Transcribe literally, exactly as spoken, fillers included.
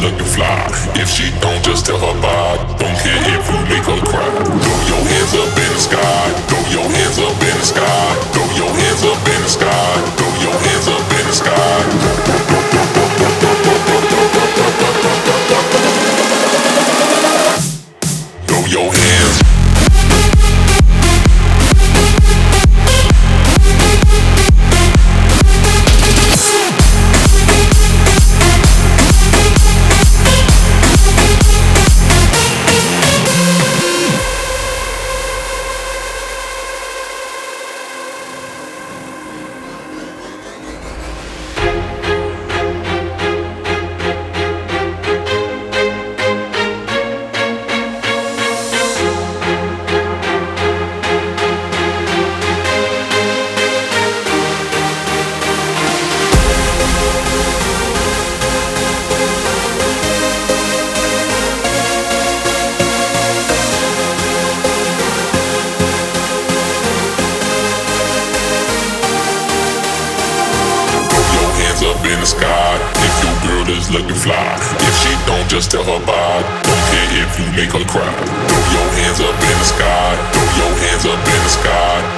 looking fly. If she don't, just tell her bye. Don't care if you make her cry. Throw your hands up in the sky. Throw your hands up in the sky. Throw your hands up in the sky. Throw your hands up in the sky. Throw your hands. In the sky, if your girl is looking fly. If she don't, just tell her bye. Don't care if you make her cry. Throw your hands up in the sky. Throw your hands up in the sky.